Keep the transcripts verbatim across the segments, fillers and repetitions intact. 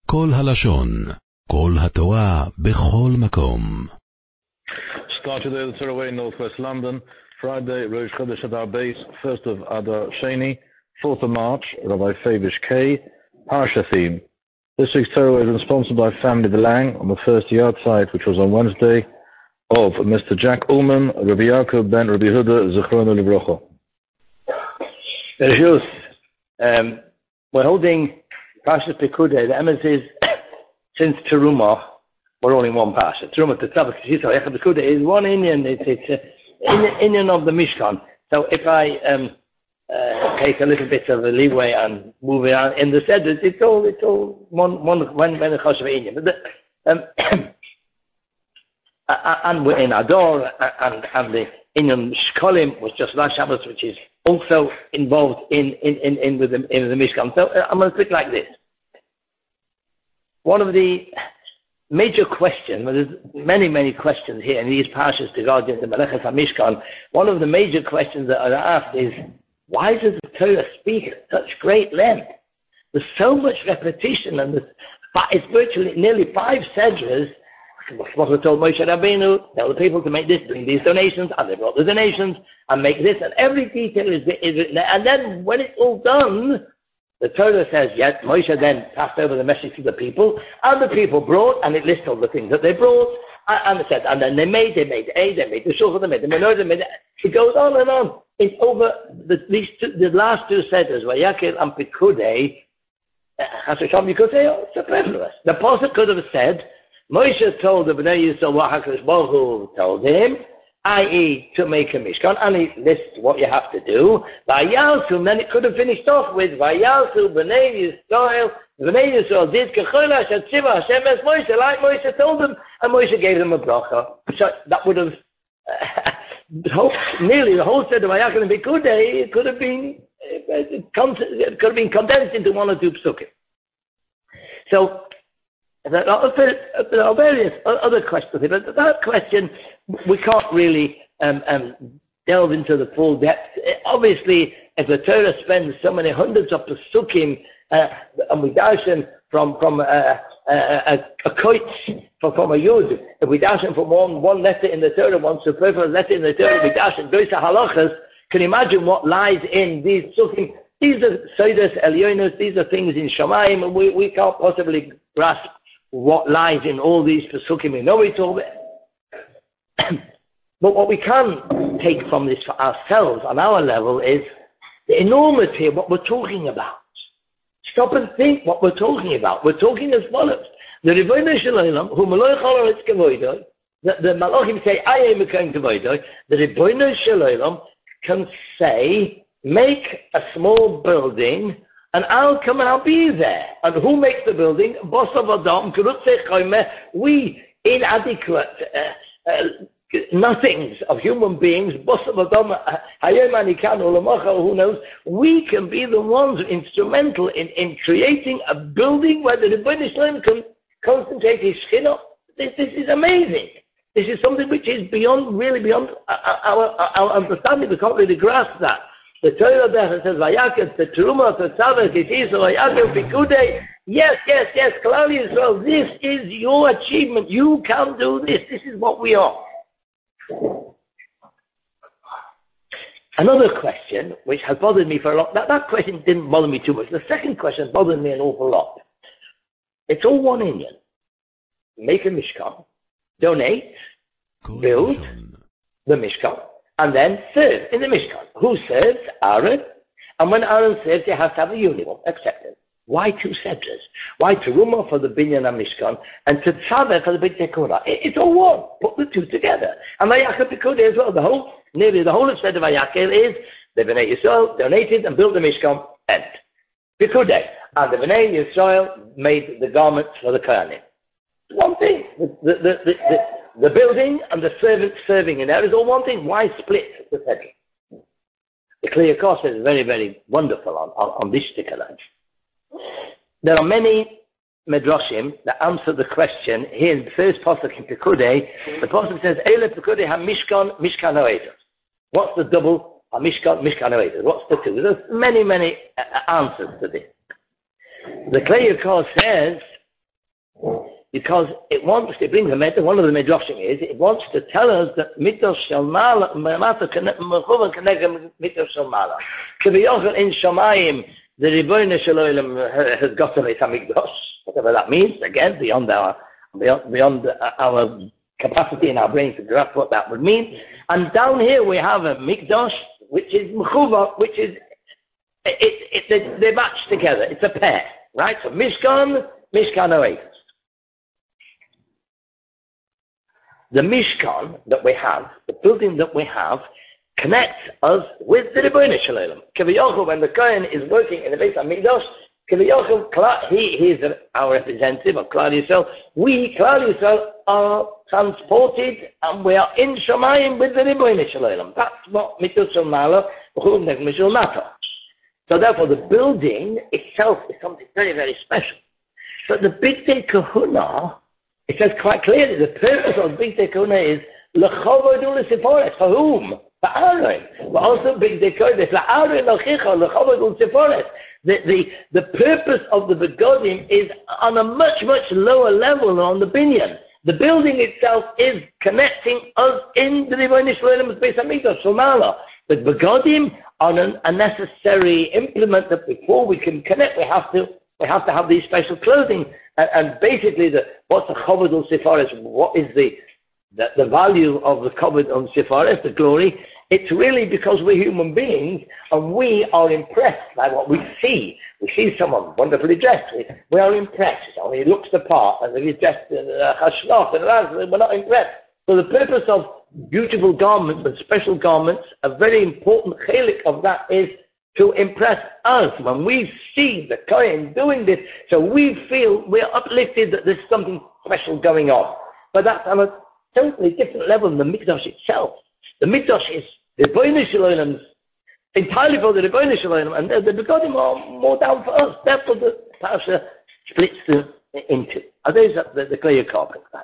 כל הלשון, כל התורה, בכל מקום. Start today the Torah Way, Northwest London, Friday, Rosh Chodesh Adar Beis, first of Adar Sheni, fourth of March, Rabbi Favish K, Parsha theme. This week's Torah Way is sponsored by Family DeLang on the first yard site, which was on Wednesday, of Mister Jack Ullman, Rabbi Yaakov ben Rabbi Huda, Zechrono Livrocha. Rejus, um, we're holding Parsha Pekudei. The emphasis since Terumah, we're only one Parsha. Terumah, the Tzavah Kishisa, Pekudei is one Indian. It's it's uh, Indian of the Mishkan. So if I um, uh, take a little bit of a leeway and move it on in the Seders, it's all it's all one one one one Choshev Indian. But the, um, and we're in Ador, and and the Indian Shkolim was just last Shabbos, which is also involved in in in, in with the in the Mishkan. So uh, I'm going to put it like this. One of the major questions, well, there's many many questions here in these parshas regarding the Melechas HaMishkan. One of the major questions that are asked is, why does the Torah speak at such great length? There's so much repetition, and it's virtually nearly five sedras. What we told Moshe Rabbeinu, tell the people to make this, bring these donations, and they brought the donations, and make this, and every detail is, is written there. And then when it's all done, the Torah says, yes, Moshe then passed over the message to the people, and the people brought, and it lists all the things that they brought, and, and it said, and then they made, they made A, they made the shulchan, they made the menorah, they made the, it goes on and on. It's over the, these two, the last two seders, Vayakel and Pekudei, Hashem, you could say, oh, it's superfluous. The Pasuk could have said, Moshe told the Bnei Yisrael what HaKadosh Baruch Hu told him, that is to make a Mishkan, and he lists what you have to do. Vayalsu, then it could have finished off with Vayalsu Bnei Yisrael. Bnei Yisrael did Kechol Hashem Tziva Hashem as Moshe, like Moshe told them, and Moshe gave them a bracha. So that would have uh, whole, nearly the whole set of Vayakel and Pekudei. It could have been it could have been condensed into one or two psukim. So. There are various other questions, but that question we can't really um, um, delve into the full depth. Obviously, if the Torah spends so many hundreds of pesukim uh, and we darshan from from uh, uh, a, a koitz from, from a yud, if we darshan from one one letter in the Torah, one superfluous letter in the Torah, we darshan doisa halachas. Can you imagine what lies in these pesukim? These are sodas elyonos. These are things in Shamayim, and we, we can't possibly grasp what lies in all these pesukim. We know it's all there. But what we can take from this for ourselves on our level is the enormity of what we're talking about. Stop and think what we're talking about. We're talking as follows. The Ribono Shel Olam, who Malach Haaretz Kavodo, the, the Malachim say, I am Mekoim Kavodo, the Ribono Shel Olam can say, make a small building, and I'll come and I'll be there. And who makes the building? Boss of Adam, we inadequate uh, uh, nothings of human beings, Boss of Adam, who knows, we can be the ones instrumental in, in creating a building where the Ribono Shel Olam can concentrate his skin on. This, this is amazing. This is something which is beyond, really beyond our, our, our understanding. We can't really grasp that. The Torah there says, Vayakel, the Terumah, the Tzavah, Kishisa, Vayakel, Pekudei. Yes, yes, yes, Klal Yisrael, this is your achievement. You can do this. This is what we are. Another question, which has bothered me for a lot, that, that question didn't bother me too much. The second question bothered me an awful lot. It's all one Indian. Make a Mishkan, donate, build the Mishkan, and then serve in the Mishkan. Who serves? Aaron. And when Aaron serves, you have to have a uniform accepted. Why two sedras? Why Terumah for the Binyan and Mishkan, and Tetzaveh for the Beit Tekora? It's all one. Put the two together. And Vayakel Pekudei as well. The whole, nearly the whole of Seder Vayakel is the Bnei Yisrael donated and built the Mishkan, and Pekudei. And the Bnei Yisrael made the garments for the Kohanim. One thing. The, the, the, the, the The building and the servant serving in there is all one thing. Why split the sedra? The Kli Yakar is very, very wonderful on, on, on this particular. There are many medrashim that answer the question. Here in the first pasuk in Pekudei, the pasuk says, Eile Pekudei ha-mishkan, mishkan ha'edos. What's the double? Ha-mishkan, mishkan ha'edos. What's the two? There's many, many uh, answers to this. The Kli Yakar says, Because it wants to bring the method, one of the midrashim is, it wants to tell us that mitos shel mala, mechuva connected mitos shel mala. K'viyochel in Shamayim, the Ribono Shel Olam has got to Beis Hamikdash, whatever that means, again, beyond our, beyond, beyond our capacity in our brains to grasp what that would mean. And down here we have a Mikdash, which is mechuva, which is, it, it, it, they match together, it's a pair, right? So Mishkan, Mishkan Oasis. The Mishkan that we have, the building that we have, connects us with the Ribono Shel Olam. K'viyochel, when the Kohen is working in the Beis Hamikdash, K'viyochel, he, he is our representative of Klal Yisrael. We, Klal Yisrael, are transported and we are in Shamayim with the Ribono Shel Olam. That's what mitos shel mala, v'chul negme shel mata. So therefore, the building itself is something very, very special. But the Bigdei Kehuna, it says quite clearly, the purpose of Bigdei Kehuna is l'chovod u'l'sifores. For whom? For Aaron. But also Bigdei Kodesh, l'Aaron l'chicha, l'chovod u'l'sifores. The, the, the purpose of the begodim is on a much, much lower level than on the binyan. The building itself is connecting us in the Ribono Shel Olam's Beis Hamikdash, Shomala. But begodim are an, a necessary implement that before we can connect, we have to we have to have these special clothing. And, and basically, the what's the chovod u'l'sifores? What is the, the the value of the chovod u'l'sifores, the glory? It's really because we're human beings and we are impressed by what we see. We see someone wonderfully dressed. We, we are impressed. So he looks the part and he's dressed in a chashnot and that, we're not impressed. So the purpose of beautiful garments and special garments, a very important chelik of that is to impress us. When we see the Kohen doing this, so we feel we're uplifted that there's something special going on. But that's on a totally different level than the Mikdash itself. The Mikdash is the Ribono Shel Olam's, entirely for the Ribono Shel Olam, and the begodim are more down for us. Therefore, the parasha splits them into. Are those the, the clear carpet facts?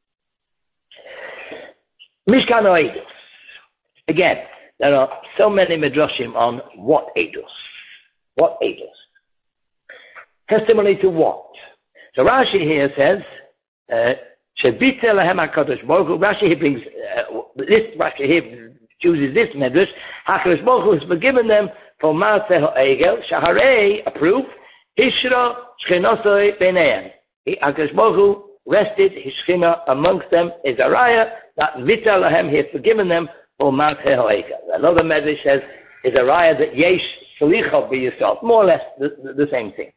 Mishkan Eidos. Again, there are so many midrashim on what Eidos. What Eidos? Testimony to what? So Rashi here says, Shebitze lahem HaKadosh Baruch Hu. Rashi here brings, uh, this Rashi here chooses this medrash. HaKadosh Baruch Hu has forgiven them for Maaseh HaEgel. Shaharei, approve. Hishra Shchenosoi Beineim. HaKadosh Baruch Hu rested his Shechina amongst them is a raya that Vita lahem, he has forgiven them for Maaseh HaEgel. Another medrash says is a raya that Yesh Salicha be yourself. More or less the, the, the same thing.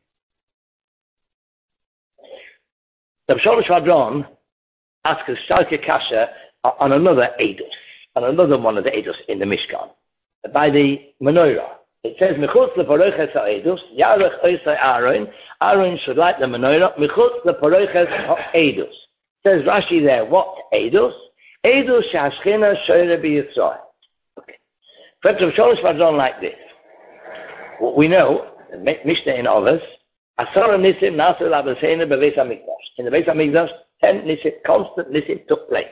The Sholosh Vadron asks a Shalke Kasha on another Eidos, on another one of the Eidos in the Mishkan, by the menorah. It says, Mechutz leparoches ha'Eidos, Yarech oisei Aaron, Aaron should light the menorah, Mechutz leparoches ha'Eidos. Says Rashi there, what Eidos? Eidos she'ashchina shoyre b'Yisrael. Okay. Perhaps the Sholosh Vadron like this. What we know, Mishnah in others, Asara Nisim Nasir Labaseina Beveis HaMikdash. In the Beis HaMikdash, ten Nisim, constant Nisim took place.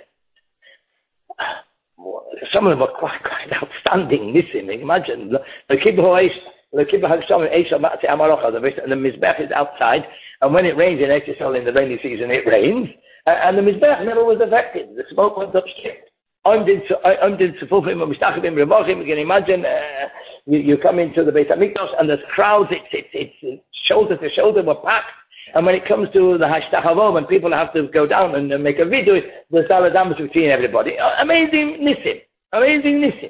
Some of them were quite, quite outstanding Nisim. Imagine, the Kibbutz HaShem Eisha Matzi Amarocha, the Mizbech is outside, and when it rains in Eretz Yisrael in the rainy season, it rains, and the Mizbech never was affected. The smoke went up straight. I'm doing Sufufim and Mishtachim Revachim. You can imagine, uh, you, you come into the Beis HaMikdash and there's crowds, it's, it's, it's shoulder to shoulder, we're packed. And when it comes to the Hashtachavot, when people have to go down and uh, make a video, there's Saladamas between everybody. Uh, amazing Nisim. Amazing Nisim.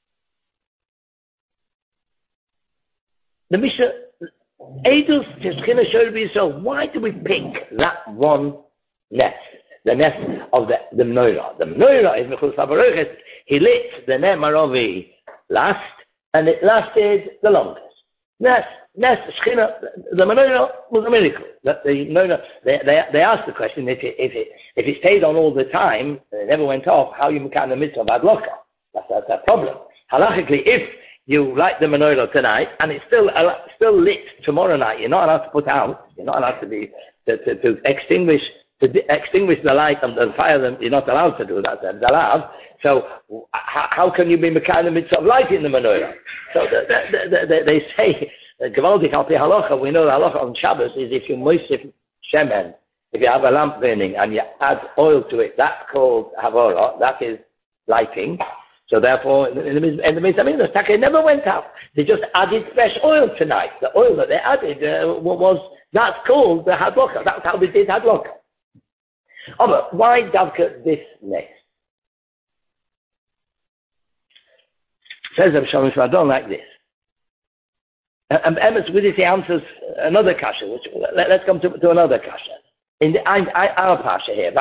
The Mishnah, Eidos Teshchina Shor B'Yisrael, why do we pick that one nest? The nest of the, the menorah. The menorah is Mechutz HaBaruches. He lit the Ner Maravi last, and it lasted the longest. Nest, nest, Shechina, the menorah was a miracle. The, the menorah, they, they, they asked the question, if it, if it, if it stayed on all the time, and it never went off, how you can the mitzvah of Adloka? That's, that's a problem. Halachically, if you light the menorah tonight, and it's still, uh, still lit tomorrow night, you're not allowed to put out, you're not allowed to be, to, to, to extinguish To extinguish the light and, and fire them, you're not allowed to do that. They're allowed. So how, how can you be mekayim the mitzvah of lighting the menorah? So the, the, the, the, they say, Gevaldik al pi halacha, we know the halacha on Shabbos is if you moisif shemen If you have a lamp burning and you add oil to it, that's called havora. That is lighting. So therefore, in the in the Beis Hamikdash, Taka never went out. They just added fresh oil tonight. The oil that they added uh, was that's called the hadloka. That's how they did hadloka. Oh, but why Davka this nest? Says Rabbi Shlomo Shvadon like this. And Emes with this he answers another kasha. Which let, let's come to, to another kasha. In the our pasha here,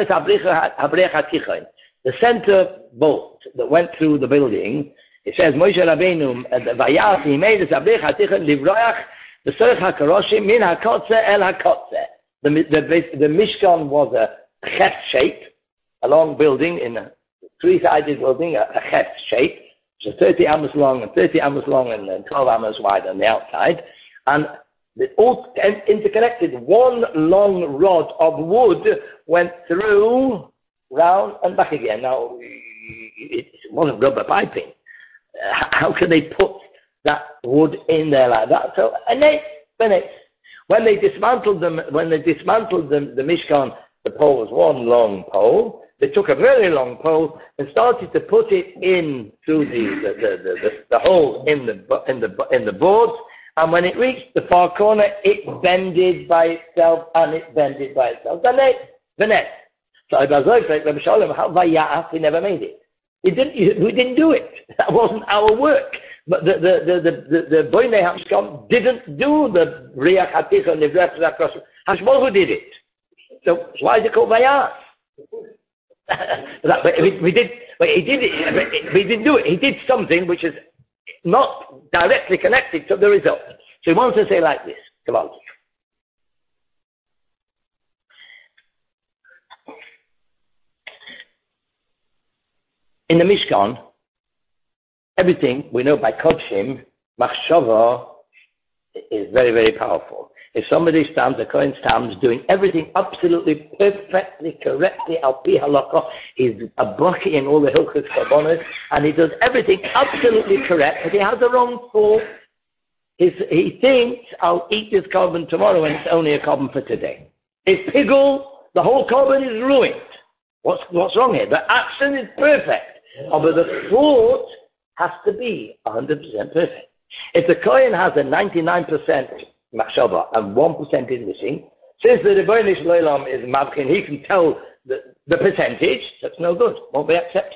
the center bolt that went through the building, it says Moshe Rabbeinu vayas he made the sabrich hatichon livroach the sorech hakaroshim min hakotze el hakotze. The the the Mishkan was a chet shape, a long building in a three-sided building, a, a chet shape. So thirty amos long and thirty amos long and, and twelve amos wide on the outside, and they all interconnected. One long rod of wood went through, round and back again. Now, it wasn't rubber piping. Uh, how can they put that wood in there like that? So, and they, when they dismantled them, when they dismantled the, the Mishkan, the pole was one long pole. They took a very long pole and started to put it in through the the, the, the, the, the hole in the in the in the boards, and when it reached the far corner, it bended by itself, and it bended by itself. The net, the net. So I was like, Rabbi Shalom, how vayas? He never made it. He didn't. We didn't do it. That wasn't our work. But the the the the the, the Boinei Hamishkan didn't do the Riach Hatichon Nivrat Zakros. Hashmohu did it. So why is it called vayas? that, we, we did, he did it, we didn't do it. He did something which is not directly connected to the result. So he wants to say like this. Come on. In the Mishkan, everything we know by Kodshim, Machshava is very, very powerful. If somebody stands, a Kohen stands, doing everything absolutely perfectly, correctly, al pi halakha, he's a baki in all the hilchos karbonos, and he does everything absolutely correct, but he has the wrong thought. His, he thinks, I'll eat this carbon tomorrow, and it's only a carbon for today. If piggle, the whole carbon is ruined. What's, what's wrong here? The action is perfect, oh, but the thought has to be one hundred percent perfect. If the Kohen has a ninety-nine percent machshava and one percent is missing, since the Rebbeinu Shalom is mavkin, he can tell the, the percentage, that's no good, won't be accepted.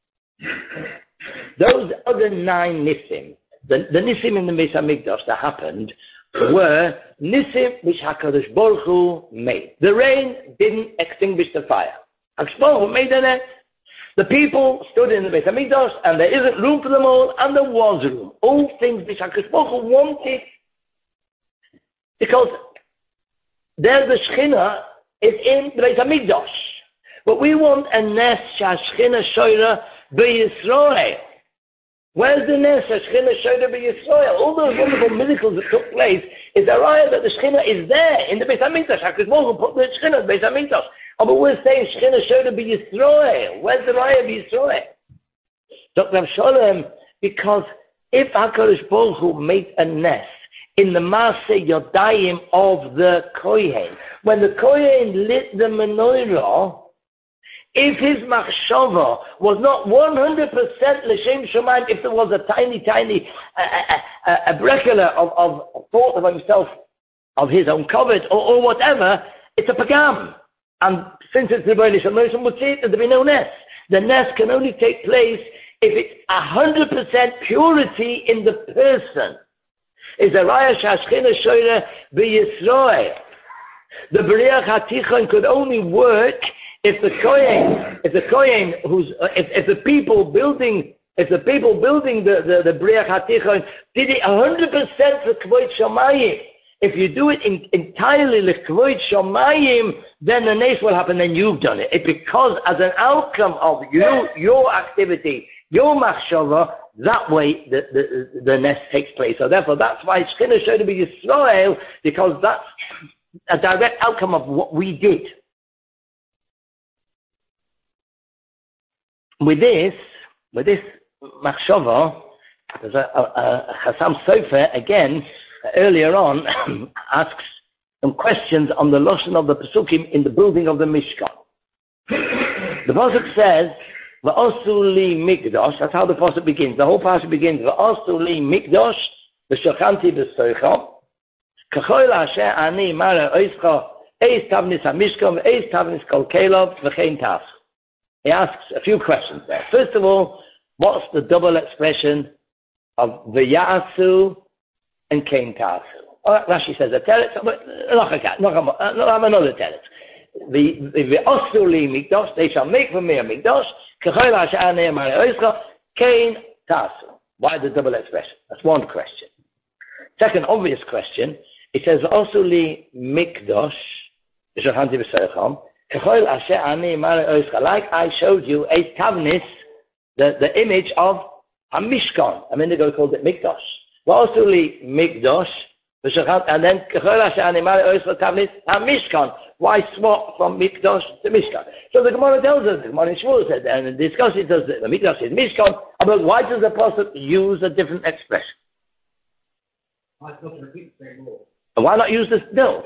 Those other nine nisim, the, the nisim in the Beis Hamikdash that happened, were nisim which HaKadosh Baruch Hu made. The rain didn't extinguish the fire. HaKadosh Baruch Hu made the net. The people stood in the Beis Hamikdash, and there isn't room for them all, and there was room. All things which HaKadosh Baruch Hu wanted, because there the Shechina is in the Beis Hamikdash. But we want a Nes Shechina Shoira B'Yisrael. Where's the Nes Shechina Shoira B'Yisrael? All those wonderful miracles that took place is a raya that the Shechina is there in the Beis Hamikdash. HaKadosh Baruch Hu put the Shechina in the Beis Hamikdash. Oh, but we're saying Shechina Shoira B'Yisrael. Where's the raya B'Yisrael? Doctor Shalom, because if HaKadosh Baruch Hu made a Nes in the Maaseh Yodayim of the Kohen, when the Kohen lit the menorah, if his machshava was not one hundred percent l'shem shomayim, if there was a tiny, tiny, a, a, a, a brekela of, of thought of himself, of his own covet, or, or whatever, it's a pagam. And since it's the Rebbeinu Shalom would say it, there'd be no nes. The nes can only take place if it's one hundred percent purity in the person. Is a raya shashchina shoyre b'Yisrael. The B'riach HaTichon could only work if the Kohen, if the Kohen who's, uh, if, if the people building, if the people building the, the, the B'riach HaTichon did it one hundred percent for K'void Shamayim. If you do it in, entirely L'K'void Shamayim, then the nes will happen, then you've done it. It because as an outcome of you, your activity, your machshava, that way the, the, the nest takes place. So therefore that's why Shechina Shoira B'Yisrael, because that's a direct outcome of what we did. With this, with this machshava, there's a, a, a Chassam Sofer again, earlier on, asks some questions on the lashon of the Pesukim in the building of the Mishkan. The Pasuk says, V'osu li mikdosh, that's how the Pasuk begins. The whole Pasuk begins, V'osu li mikdosh, v'shochanti b'soicham, k'choil asher ani mara oischa, eis tavnis ha-mishkan, eis tavnis kol kelov, v'chein tas. He asks a few questions there. First of all, what's the double expression of v'ya'asu and kein tasu? Oh, Rashi says a teretz, but not another teretz. The v'osu li mikdosh, they shall make for me a mikdosh, k'choil asher ani mara oischa, kein tasu. Why the double expression? That's one question. Second obvious question, it says v'osu li mikdosh, v'shochanti b'soicham, like I showed you, a tavnis, the, the image of a mishkan. A minute ago called it mikdosh. Also mikdosh, and then tavnis, a mishkan. Why swap from mikdosh to mishkan? So the Gemara tells us, the Gemara in Shmuel said, and discusses it, does the mikdosh is mishkan. But why does the Prophet use a different expression? Why not use this? No.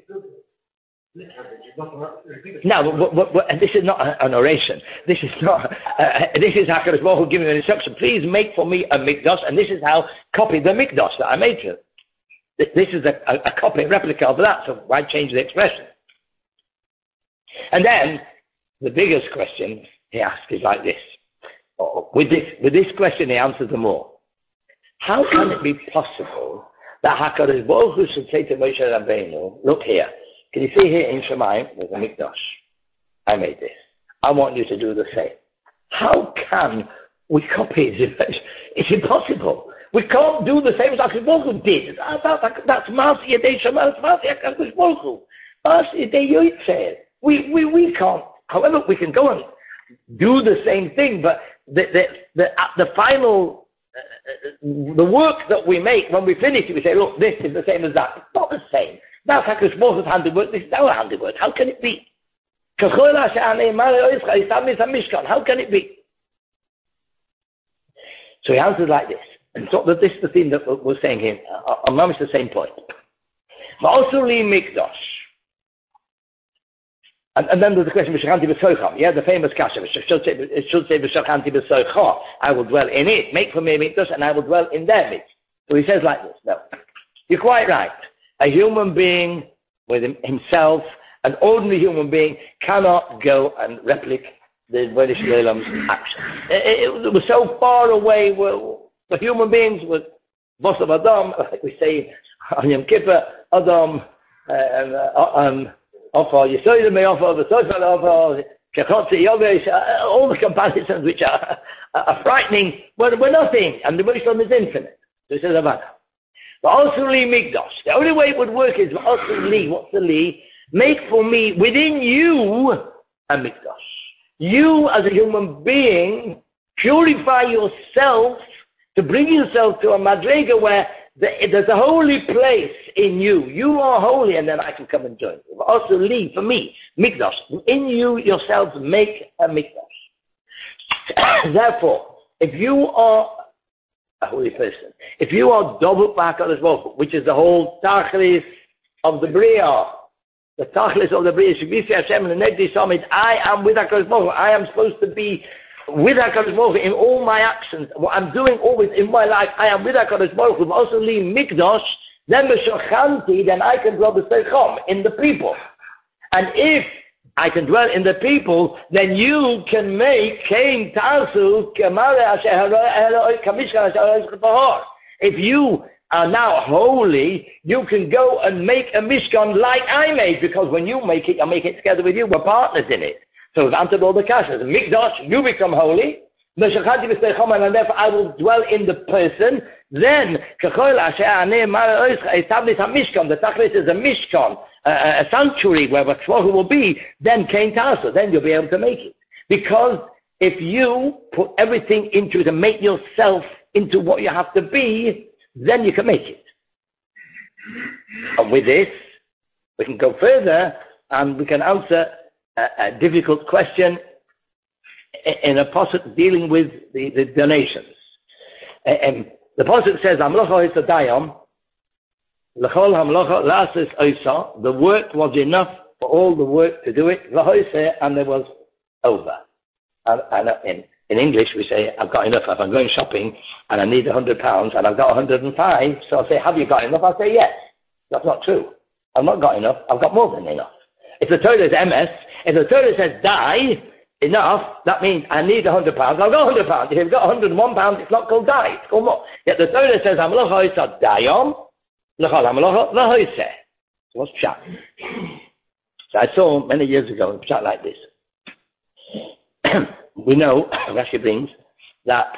No, but, but, but, and this is not an oration. This is not. Uh, this is HaKadosh Baruch Hu giving an instruction. Please make for me a mikdash, and this is how copy the mikdash that I made for you. This is a, a, a copy, replica of that. So why change the expression? And then the biggest question he asks is like this. Oh, with this, with this question, he answers them all. How can it be possible that HaKadosh Baruch Hu should say to Moshe Rabbeinu, "Look here. Can you see here in Shemayim, there's a mikdash. I made this. I want you to do the same." How can we copy it? It's impossible. We can't do the same as HaKadosh Baruch Hu did. That's Masi Yedei Shemayim, that's Masi HaKadosh Baruch Hu. Masi Yedei Yotzeh. We, we, we can't. However, we can go and do the same thing, but the, the, the, the final, uh, the work that we make, when we finish it, we say, look, this is the same as that. It's not the same. That's HaKadosh Baruch Hu's handiwork, this is our handiwork. How can it be? How can it be? So he answers like this. And so this is the theme that we're saying here. I'm almost the same point. Also li mikdash. And, and then there's the question, B'shochanti b'soicham. Yeah, the famous kasha. It should say, it should say B'shochanti b'soicham. I will dwell in it. Make for me a mikdash, and I will dwell in their midst. So he says like this. No, you're quite right. A human being with himself, an ordinary human being, cannot go and replicate the British Shalom's action. It, it, it was so far away. The human beings were Bos of Adam, like we say on Yom Kippur, Adam, and um, Offer Yisoyim, may offer the Sofer, offer Kechotzi Yogesh, all the comparisons which are, are frightening, but we're nothing, and the British Shalom is infinite. So he says about that. But also li mikdash. The only way it would work is also li. What's the li? Make for me within you a mikdash. You as a human being purify yourself to bring yourself to a madrega where the, there's a holy place in you. You are holy, and then I can come and join you. But also li for me mikdash. In you yourself make a mikdash. Therefore, if you are a holy person, if you are double HaKadosh Baruch Hu, which is the whole tachlis of the Bria, the tachlis of the Bria, Shivisi Hashem and the Negdi Summit, I am with HaKadosh Baruch Hu. I am supposed to be with HaKadosh Baruch Hu in all my actions. What I'm doing always in my life, I am with HaKadosh Baruch Hu. Also, li mikdash, then b'shochanti, then I can dwell b'seicham, in the people. And if I can dwell in the people, then you can make Kein Tasu If you are now holy, you can go and make a Mishkan like I made, because when you make it, I make it together with you. We're partners in it. So we've answered all the questions. Mikdash, you become holy. And therefore I will dwell in the person. Then, the Tachlis is a Mishkan, a, a sanctuary where Baruch will be, then Kein Tasu, then you'll be able to make it. Because if you put everything into it and make yourself into what you have to be, then you can make it. And with this, we can go further and we can answer a, a difficult question in a pasuk dealing with the, the donations. And the pasuk says, "Amlocha hisadayam." L'chol hamlocha lasis oisa. The work was enough for all the work to do it. V'hoiseh, and there was over. And, and in, in English we say, I've got enough. If I'm going shopping and I need a hundred pounds and I've got a hundred and five, so I say, have you got enough? I say, yes. That's not true. I've not got enough. I've got more than enough. If the Torah is M S, if the Torah says die, enough, that means I need a hundred pounds. I've got a hundred pounds. If you've got a hundred and one pounds, it's not called die. It's called more. Yet the Torah says, hamlocha oisa dayom, l'chol hamlocha v'hoiseh. So what's pshat? So I saw many years ago a pshat like this. We know, Rashi brings, that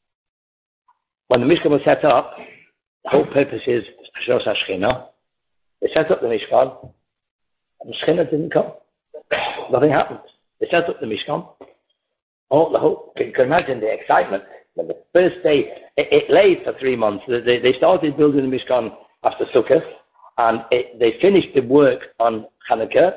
when the Mishkan was set up, the whole purpose is Ashros HaShechina. They set up the Mishkan, and the Shechina didn't come. Nothing happened. They set up the Mishkan. Oh, the whole, you can imagine the excitement. When the first day, it, it lay for three months. They, they started building the Mishkan after Sukkot, and it, they finished the work on Hanukkah,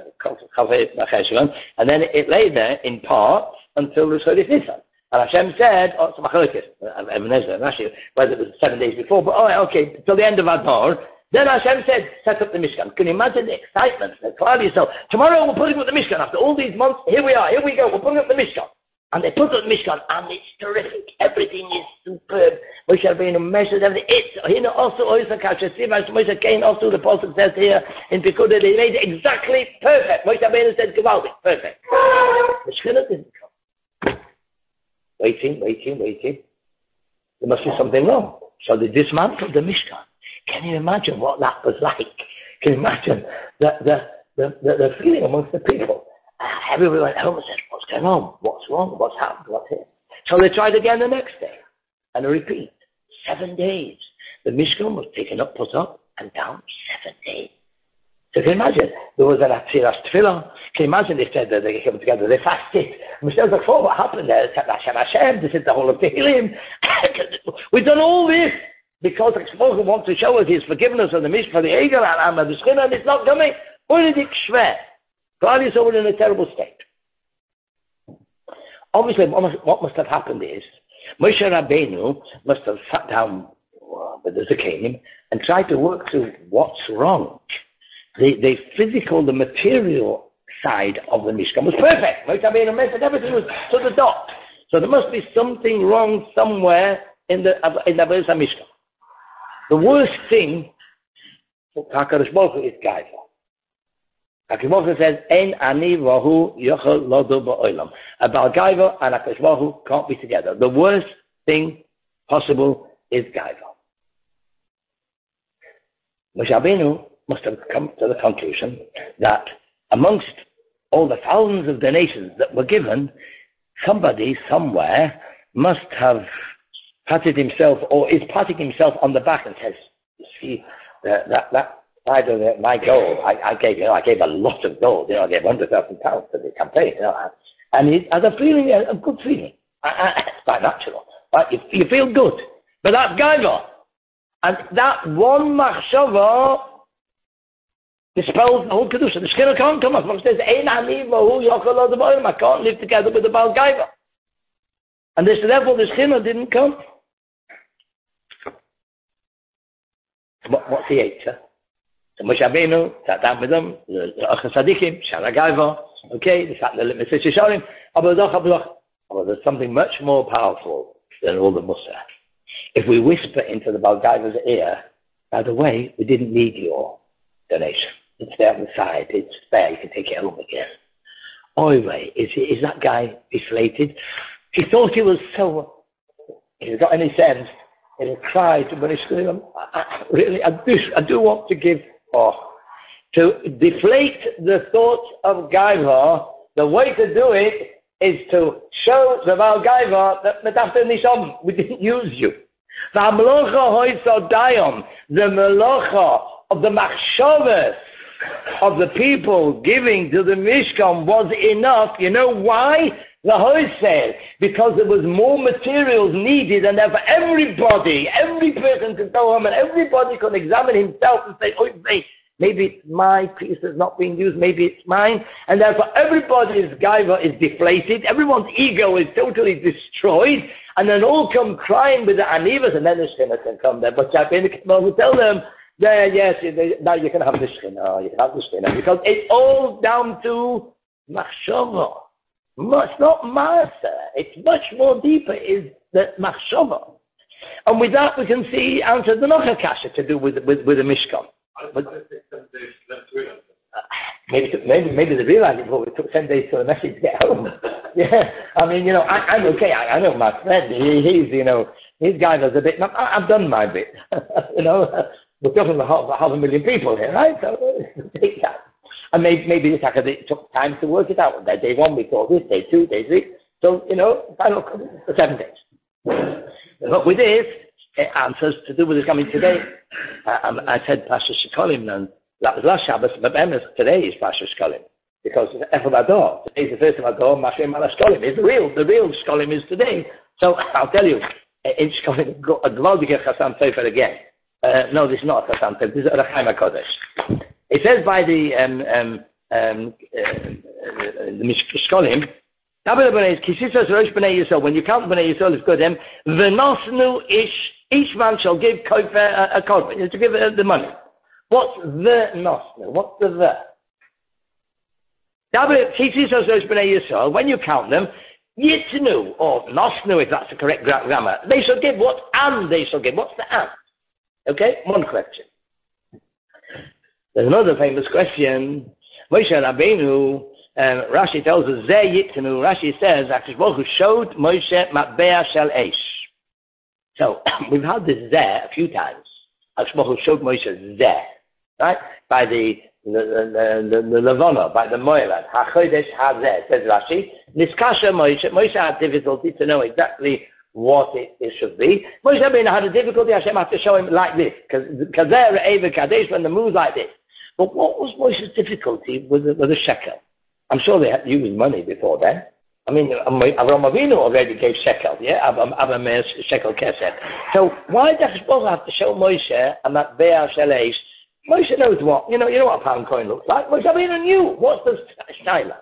and then it, it lay there in part until the Chodesh Nisan. And Hashem said, oh, it's Machlokes, whether it was seven days before, but oh, okay, till the end of Adar. Then Hashem said, set up the Mishkan. Can you imagine the excitement? Cloud yourself. Tomorrow we're putting up the Mishkan. After all these months, here we are, here we go, we're putting up the Mishkan. And they put up the Mishkan, and it's terrific. Everything is superb. Moshe Rabbeinu measured everything. It's, you know, also, Oysa Kasher, Sivash, Moshe Cain, also the Apostle says here in Pekudah, they made it exactly perfect. Moshe Rabbeinu said, Gewaldic, perfect. The Shechina didn't come. Waiting, waiting, waiting. There must be something wrong. So they dismantled the Mishkan. Can you imagine what that was like? Can you imagine the, the, the, the, the feeling amongst the people? Uh, everyone went home and said, what's going on? What's wrong? What's happened? What's here? So they tried again the next day. And a repeat. Seven days. The Mishkan was taken up, put up, and down seven days. So can you imagine? There was an Atzilas Tefillah. Can you imagine they said that they came together, they fasted. And Moshe was like, oh, what happened there? They said, Hashem, Hashem, this is the whole of Tehillim. We've done all this because HaKadosh wants to show us his forgiveness of the Mishkan, for the Egel, and the Shechina, and it's not coming. Unedik Shver. God is over in a terrible state. Obviously, what must, what must have happened is, Moshe Rabbeinu must have sat down with the Zakenim and tried to work through what's wrong. The, the physical, the material side of the Mishkan was perfect. Moshe Rabbeinu measured everything was to the dot. So there must be something wrong somewhere in the in the Mishkan. The worst thing for HaKadosh Baruch Hu is Gaiva. HaKadosh Baruch Hu says, "Ein ani vahu yochel lodo ba'olam." A Baal Gaiva and HaKadosh Baruch Hu can't be together. The worst thing possible is Gaiva. Moshe Rabbeinu must have come to the conclusion that amongst all the thousands of donations that were given, somebody somewhere must have patted himself or is patting himself on the back and says, you see, uh, that, that side of the, my gold, I, I gave, you know, I gave a lot of gold, you know, I gave one hundred thousand pounds to the campaign, you know, and he has a feeling, a, a good feeling. I, I, it's quite natural. Right? You, you feel good. But that's Gaiva. And that one machshava dispels the whole kedusha. The Shechina can't come up. It says, "Ein ani vahu yochel lodo ba'olam." I can't live together with the Baal Gaiva. And this, therefore, the Shechina didn't come. What, what's the answer? So Moshe Rabbeinu sat down with them, the Achas Sadikim, Shara Gaiva, okay, they sat in the Mitzvah Shisharim, but there's something much more powerful than all the Musa. If we whisper into the Baal Gaiva's ear, by the way, we didn't need your donation. It's there on the side, it's there, you can take it home again. Oi, wait, is, is that guy deflated? He thought he was so, if he's got any sense, he'll cry to when he's screaming, I, I, really, I do, I do want to give, oh, to deflate the thoughts of Gaiva, the way to do it is to show the Baal Gaiva that we didn't use you. The melacha of the machshavas of the people giving to the Mishkan was enough. You know why? The Hosel, because there was more materials needed, and therefore everybody, every person could go home and everybody could examine himself and say, oh, maybe it's my piece that's not being used, maybe it's mine, and therefore everybody's gaiva is deflated, everyone's ego is totally destroyed, and then all come crying with the anivas, and then the Shechina can come there. But Rabbeinu will tell them, Yeah, yes, now you can have the shchina, you can have the shchina, because it's all down to machshava. It's not masa. It's much more deeper, is the machshava. And with that we can see answer the Nocha Kasha to do with with, with the Mishkan. But, uh, maybe, maybe maybe they realized it, but it took ten days for the message to get home. Yeah, I mean, you know, I, I'm okay. I, I know my friend. He, he's, you know, his guy does a bit. I, I've done my bit. You know, we're talking about half, half a million people here, right? So take that. And maybe maybe this actually it took time to work it out. Day one we thought this, day two, day three. So you know, final for seven days. But with this, it answers to do with this coming today. I, I said Pasha Shikolim, and that was last Shabbos, but today is Pasha Shikolim. Because Echad Adar, today is the first of Adar, Mashrim Ala Shkolim. It's the real, the real Shkolim is today. So I'll tell you, in Shkolim, a Gvaldige Chasam Sofer again. Uh, no, this is not Chasam Sofer, this is Rechaim HaKodesh. It says by the, um, um, um, uh, the Shkolim, when you count B'nai Yisrael, it's good. V'nosnu ish, each man shall give kofer a korban, to give uh, the money. What's the nosnu? What's the the? When you count them, yitnu, or nosnu, if that's the correct grammar, they shall give what? And they shall give. What's the and? Okay, one question. There's another famous question. Moshe Rabbeinu, Um, Rashi tells us, Zeh Yitnu. Rashi says, Akash Baruch Hu showed Moshe Matbea Shel Eish. So, we've had this Zeh a few times. Akash Baruch Hu showed Moshe Zeh, right? By the, the, the, the, the Levana, by the Moilad. HaChodesh HaZeh, says Rashi. Niskasha Moshe. Moshe had difficulty to know exactly what it, it should be. Moshe Rabbeinu had a difficulty. Hashem had to show him like this. Because there, Eva Kadesh, when the move's like this. But what was Moshe's difficulty with the, with the shekel? I'm sure they had used money before then. I mean, Avraham Avinu already gave shekel, yeah? Abba Meir shekel kesef. So why does Moshe have to show Moshe a matbea shel eish? Moshe knows what, you know, you know what a pound coin looks like. Moshe Rabbeinu knew. What's the shaila?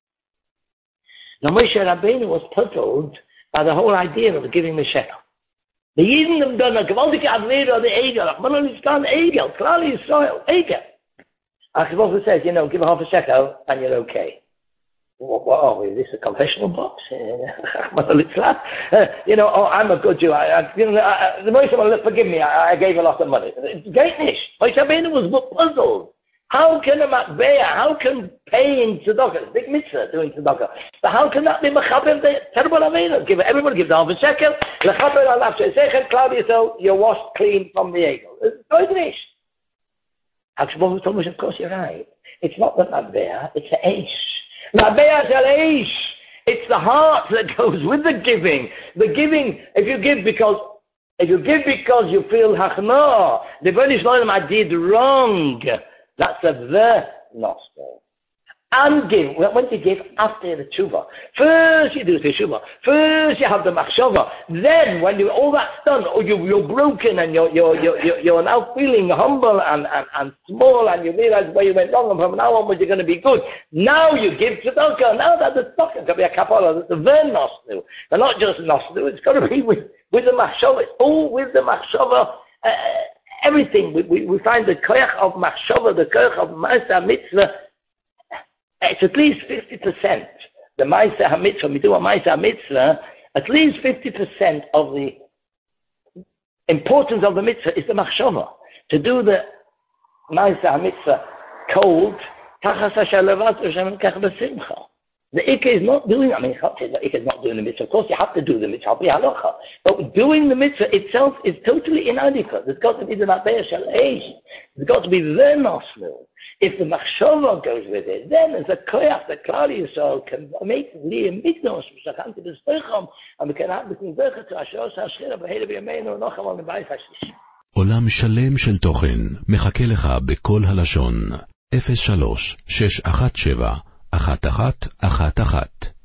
Now Moshe Rabbeinu was puzzled by the whole idea of giving the shekel. The Yidden have done a gewaltige Avera, the Egel, Achman al-Islam, Egel, Klal Yisrael, Egel. Akash says, you know, give a half a shekel and you're okay. What, what oh, is this a confessional box? uh, you know, oh, I'm a good Jew. I, I, you know, I, the Moshe will forgive me. I, I gave a lot of money. It's greatness. Moshe Rabbeinu was puzzled. How can a matbeya, how can paying tzedakah, big mitzvah doing tzedakah, but how can that be mechaber the terrible avera? Give everybody gives half a shekel. Lechaber alav sheisechet klal yisrael. You're washed clean from the egel. It's greatness. Akash told Moshe, of course you're right. It's not the matbeya, it's the eish. Matbeya shel eish. It's the heart that goes with the giving. The giving, if you give because, if you give because you feel hachna, the British Lord, I did wrong. That's a the nostril. And give, when you give after the tshuva. First you do the tshuva. First you have the machshava. Then when you, all that's done, or you, you're broken and you're, you're, you're, you're now feeling humble and, and, and small and you realize where you went wrong and from now onwards you're going to be good. Now you give tzedakah. Now that the tzedakah can be a kapara, that's the ver nostril. But not just nostril, it's got to be with, with the machshava. It's all with the machshava. Uh, everything. We, we, we find the koyach of machshava, the koyach of ma'aseh mitzvah. It's at least fifty percent. The Ma'aseh HaMitzvah, we do a Ma'aseh HaMitzvah, at least fifty percent of the importance of the mitzvah is the machshava. To do the Ma'aseh HaMitzvah cold, tachas ha'shalavat Hashem kach b'simcha. The Ikka is not doing, I mean, the Ikka is not doing the mitzvah. Of course, you have to do the mitzvah, but doing the mitzvah itself is totally inadequate. There's got to be the matbeya shel eish. There's got to be the nosnu. If the machshava goes with it, then as a koyach, the Klal Yisrael can make liam mignos, v'shachanti b'zteicham, and we can have the converter to Asher Sashira, v'heila b'yameinu, v'nocham on the bayis hashlish. עולם שלם של תוכן מחכה לך בכל הלשון אפס שלוש שש אחת שבע אחת אחת אחת אחת